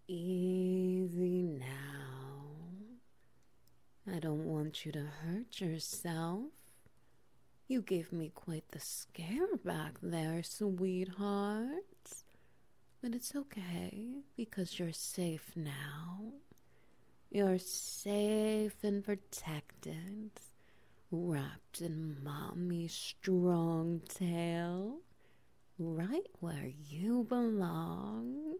Easy now. I don't want you to hurt yourself. You gave me quite the scare back there, sweetheart. But it's okay because you're safe now. You're safe and protected, wrapped in Mommy's strong tail, right where you belong.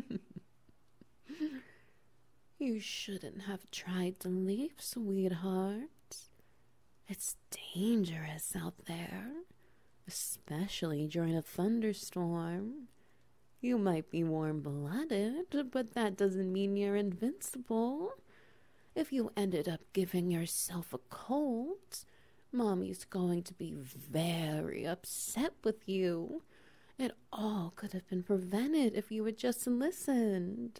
You shouldn't have tried to leave, sweetheart. It's dangerous out there, especially during a thunderstorm. You might be warm-blooded, but that doesn't mean you're invincible. If you ended up giving yourself a cold, Mommy's going to be very upset with you. It all could have been prevented if you had just listened.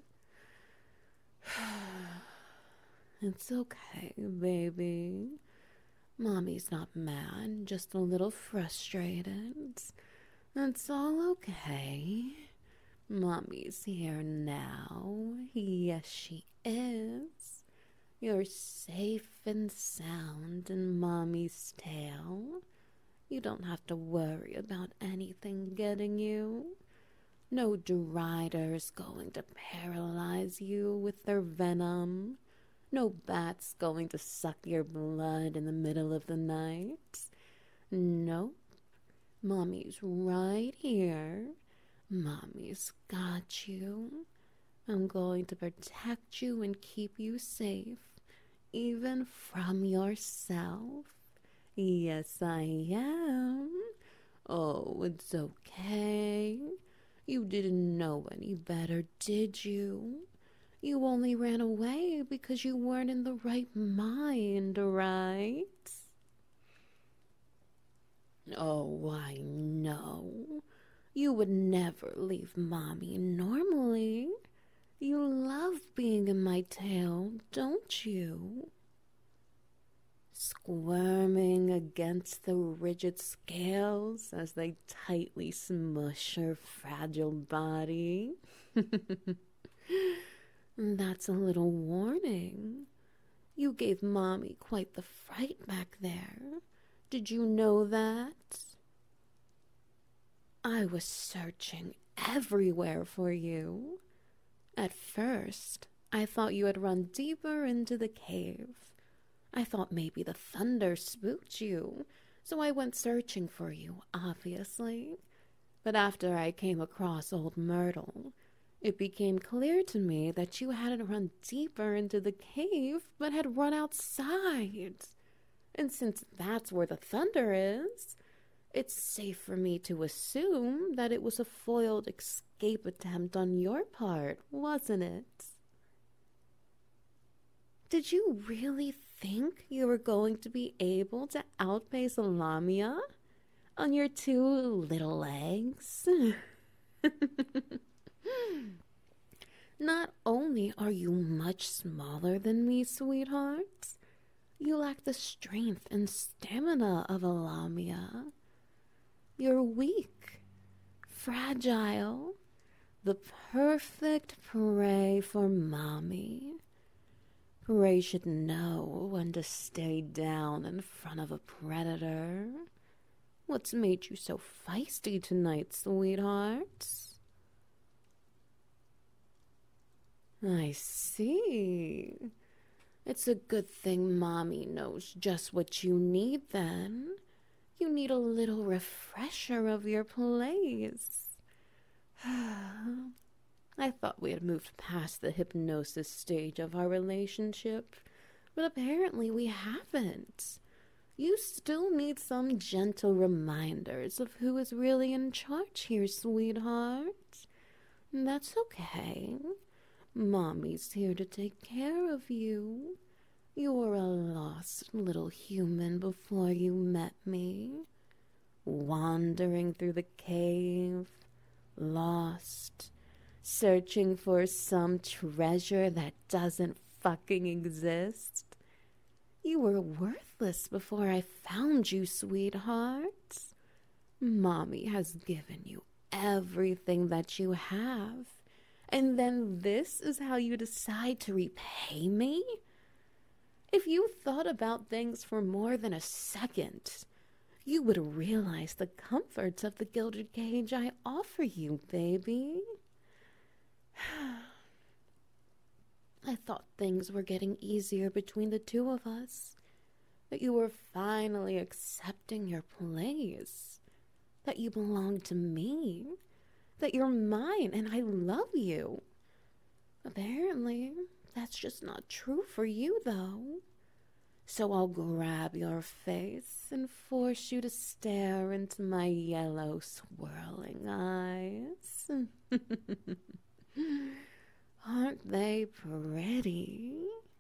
It's okay, baby. Mommy's not mad, just a little frustrated. It's all okay. Mommy's here now. Yes, she is. You're safe and sound in Mommy's tail. You don't have to worry about anything getting you. No derider's going to paralyze you with their venom. No bat's going to suck your blood in the middle of the night. Nope. Mommy's right here. Mommy's got you. I'm going to protect you and keep you safe, even from yourself. Yes, I am. Oh, it's okay. You didn't know any better, did you? You only ran away because you weren't in the right mind, right? Oh, I know. You would never leave Mommy normally. You love being in my tail, don't you? Squirming against the rigid scales as they tightly smush her fragile body. That's a little warning. You gave Mommy quite the fright back there. Did you know that? I was searching everywhere for you. At first, I thought you had run deeper into the cave. I thought maybe the thunder spooked you, so I went searching for you, obviously. But after I came across Old Myrtle, it became clear to me that you hadn't run deeper into the cave, but had run outside. And since that's where the thunder is, it's safe for me to assume that it was a foiled escape attempt on your part, wasn't it? Did you really think you were going to be able to outpace Lamia on your two little legs? Not only are you much smaller than me, sweetheart, you lack the strength and stamina of a Lamia. You're weak, fragile, the perfect prey for Mommy. Prey should know when to stay down in front of a predator. What's made you so feisty tonight, sweetheart? I see. It's a good thing Mommy knows just what you need then. You need a little refresher of your place. I thought we had moved past the hypnosis stage of our relationship, but apparently we haven't. You still need some gentle reminders of who is really in charge here, sweetheart. That's okay. Mommy's here to take care of you. You were a lost little human before you met me. Wandering through the cave, lost, searching for some treasure that doesn't fucking exist. You were worthless before I found you, sweetheart. Mommy has given you everything that you have, And then this is how you decide to repay me? If you thought about things for more than a second, you would realize the comforts of the gilded cage I offer you, baby. I thought things were getting easier between the two of us, that you were finally accepting your place, that you belong to me, that you're mine and I love you. Apparently, that's just not true for you, though. So I'll grab your face and force you to stare into my yellow, swirling eyes. Aren't they pretty?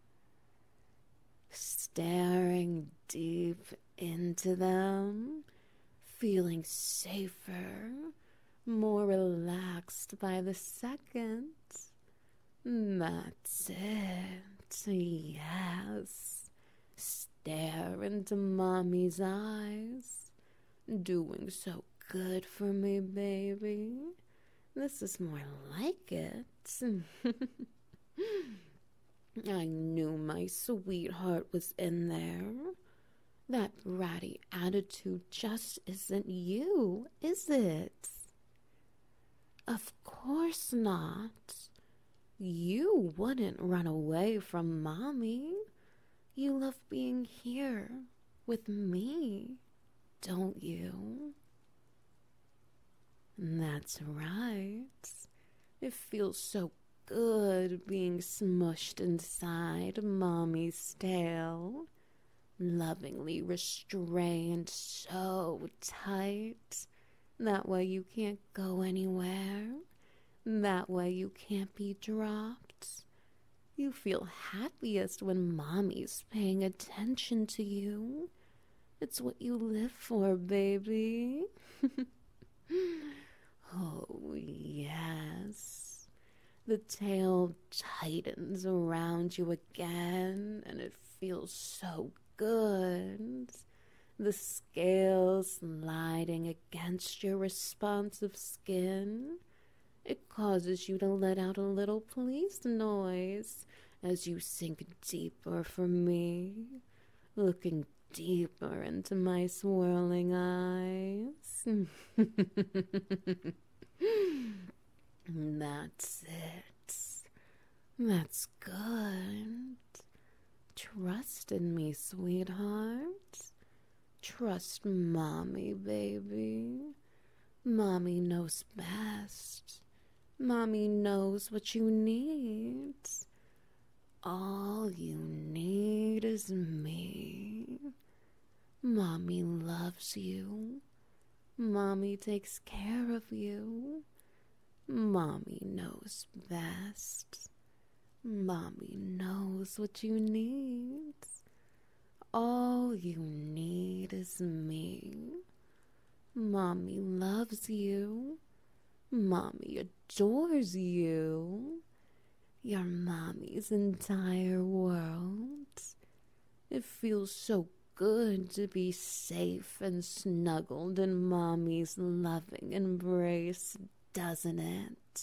Staring deep into them, feeling safer, more relaxed by the second. That's it, yes. Stare into Mommy's eyes. Doing so good for me, baby. This is more like it. I knew my sweetheart was in there. That bratty attitude just isn't you, is it? Of course not. You wouldn't run away from Mommy. You love being here with me, don't you? That's right. It feels so good being smushed inside Mommy's tail, lovingly restrained so tight. That way you can't go anywhere. That way you can't be dropped. You feel happiest when Mommy's paying attention to you. It's what you live for, baby. Oh, yes. The tail tightens around you again, and it feels so good. The scales sliding against your responsive skin. It causes you to let out a little police noise as you sink deeper for me, looking deeper into my swirling eyes. That's it. That's good. Trust in me, sweetheart. Trust Mommy, baby. Mommy knows best. Mommy knows what you need. All you need is me. Mommy loves you. Mommy takes care of you. Mommy knows best. Mommy knows what you need. All you need is me. Mommy loves you. Mommy adores you. You're Mommy's entire world. It feels so good to be safe and snuggled in Mommy's loving embrace, doesn't it?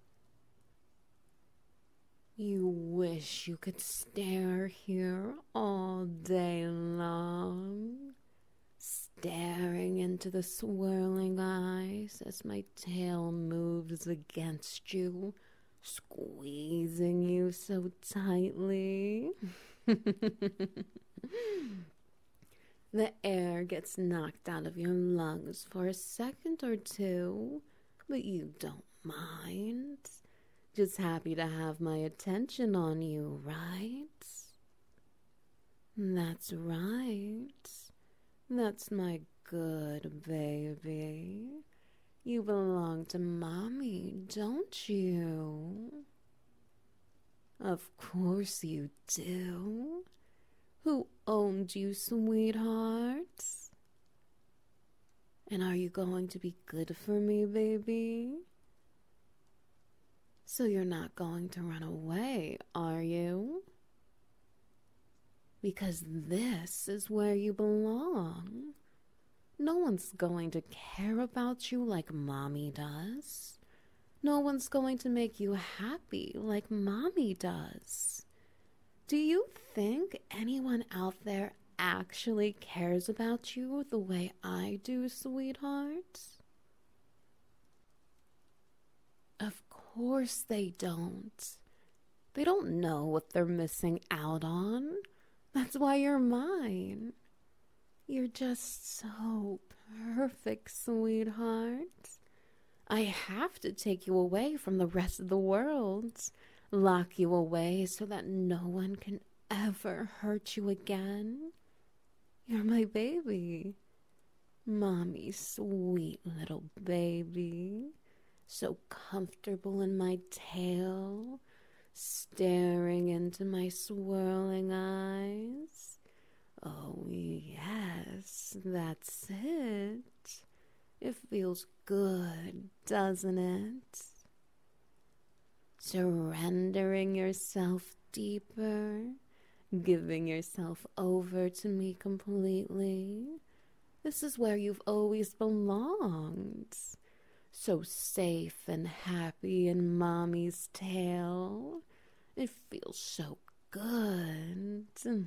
You wish you could stare here all day long, staring into the swirling eyes as my tail moves against you, squeezing you so tightly. The air gets knocked out of your lungs for a second or two, but you don't mind. Just happy to have my attention on you, right? That's right. That's my good baby. You belong to Mommy, don't you? Of course you do. Who owned you, sweetheart? And are you going to be good for me, baby? So you're not going to run away, are you? Because this is where you belong. No one's going to care about you like Mommy does. No one's going to make you happy like mommy does. Do you think anyone out there actually cares about you the way I do, sweetheart? Of course they don't. They don't know what they're missing out on. That's why you're mine. You're just so perfect, sweetheart. I have to take you away from the rest of the world, lock you away so that no one can ever hurt you again. You're my baby. Mommy's sweet little baby. So comfortable in my tail, staring into my swirling eyes. Oh, yes, that's it. It feels good, doesn't it? Surrendering yourself deeper, giving yourself over to me completely. This is where you've always belonged. So safe and happy in mommy's tail. It feels so good.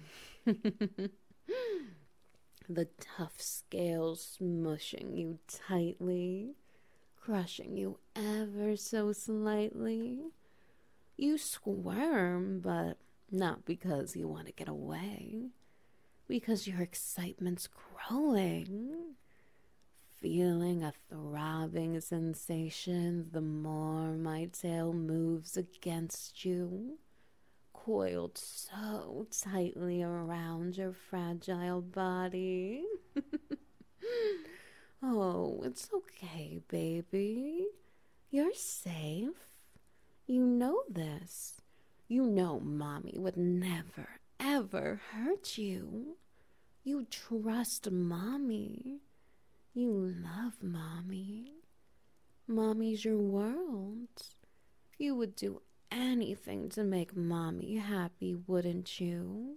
The tough scales smushing you tightly, crushing you ever so slightly. You squirm, but not because you want to get away, because your excitement's growing. Feeling a throbbing sensation the more my tail moves against you, coiled so tightly around your fragile body. Oh, it's okay, baby. You're safe. You know this. You know mommy would never, ever hurt you. You trust mommy. You love mommy. Mommy's your world. You would do anything to make mommy happy, wouldn't you?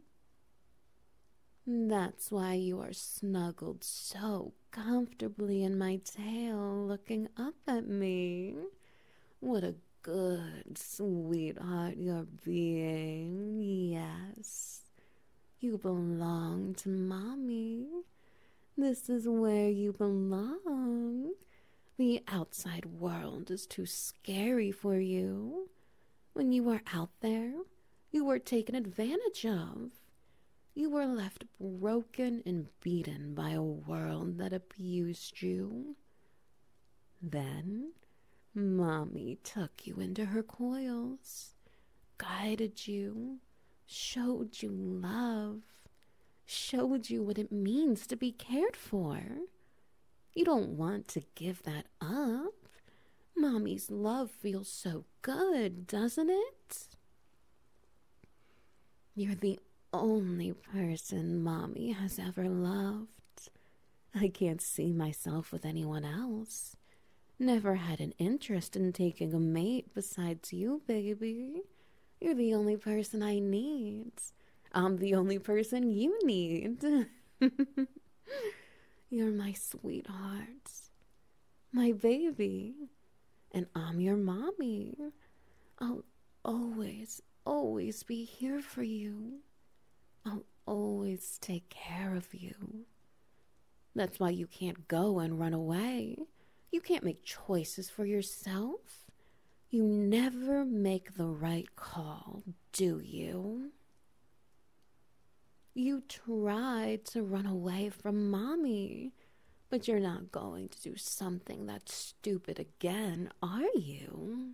That's why you are snuggled so comfortably in my tail, looking up at me. What a good sweetheart you're being. Yes, you belong to mommy. This is where you belong. The outside world is too scary for you. When you were out there, you were taken advantage of. You were left broken and beaten by a world that abused you. Then, mommy took you into her coils, guided you, showed you love, showed you what it means to be cared for. You don't want to give that up. Mommy's love feels so good, doesn't it? You're the only person mommy has ever loved. I can't see myself with anyone else. Never had an interest in taking a mate besides you, baby. You're the only person I need. I'm the only person you need. You're my sweetheart, my baby, and I'm your mommy. I'll always, always be here for you. I'll always take care of you. That's why you can't go and run away. You can't make choices for yourself. You never make the right call, do you? You tried to run away from mommy, but you're not going to do something that's stupid again, are you?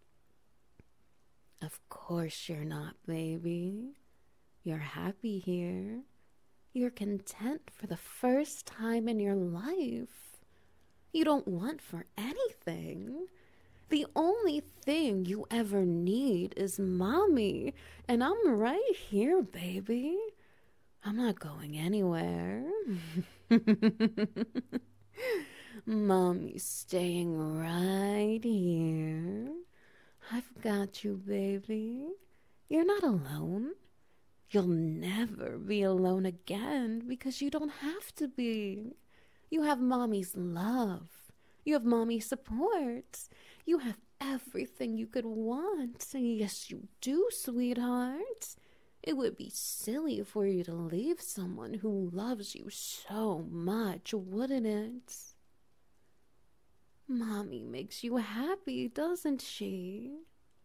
Of course you're not, baby. You're happy here. You're content for the first time in your life. You don't want for anything. The only thing you ever need is mommy, and I'm right here, baby. I'm not going anywhere. Mommy's staying right here. I've got you, baby. You're not alone. You'll never be alone again because you don't have to be. You have mommy's love. You have mommy's support. You have everything you could want. Yes, you do, sweetheart. It would be silly for you to leave someone who loves you so much, wouldn't it? Mommy makes you happy, doesn't she?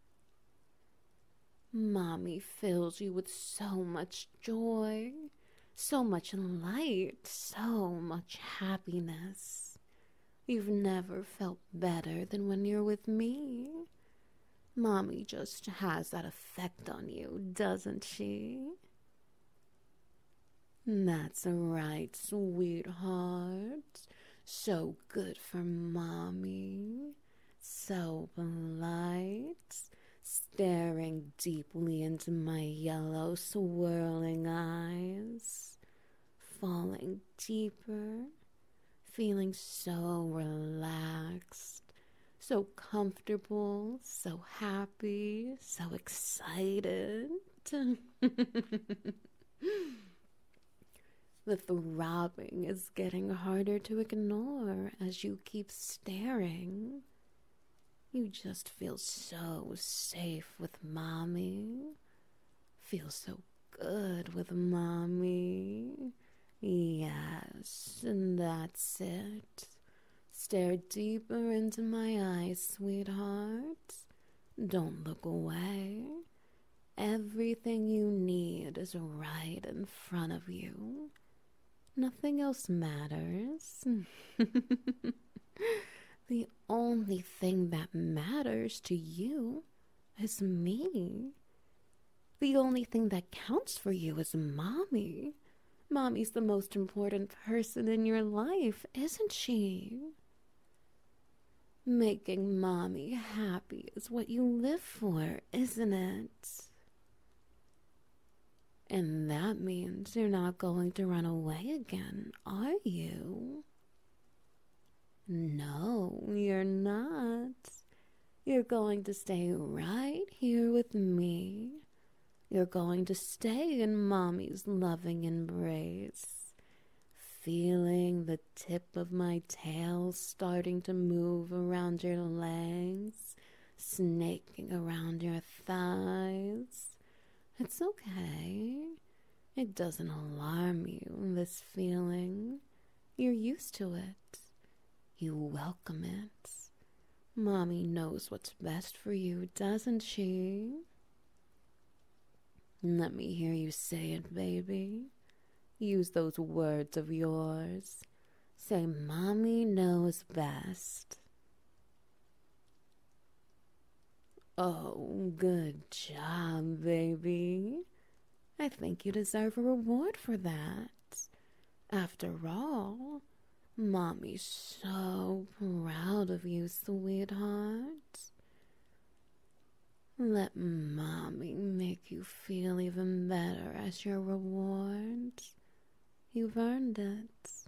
Mommy fills you with so much joy, so much light, so much happiness. You've never felt better than when you're with me. Mommy just has that effect on you, doesn't she? That's right, sweetheart. So good for Mommy. So polite. Staring deeply into my yellow, swirling eyes. Falling deeper. Feeling so relaxed. So comfortable, so happy, so excited. The throbbing is getting harder to ignore as you keep staring. You just feel so safe with Mommy. Feel so good with Mommy. Yes, and that's it. Stare deeper into my eyes, sweetheart. Don't look away. Everything you need is right in front of you. Nothing else matters. The only thing that matters to you is me. The only thing that counts for you is Mommy. Mommy's the most important person in your life, isn't she? Making Mommy happy is what you live for, isn't it? And that means you're not going to run away again, are you? No, you're not. You're going to stay right here with me. You're going to stay in Mommy's loving embrace, feeling the tip of my tail starting to move around your legs, snaking around your thighs. It's okay. It doesn't alarm you, this feeling. You're used to it. You welcome it. Mommy knows what's best for you, doesn't she? Let me hear you say it, baby. Use those words of yours. Say, Mommy knows best. Oh, good job, baby. I think you deserve a reward for that. After all, Mommy's so proud of you, sweetheart. Let Mommy make you feel even better as your reward. You've earned it.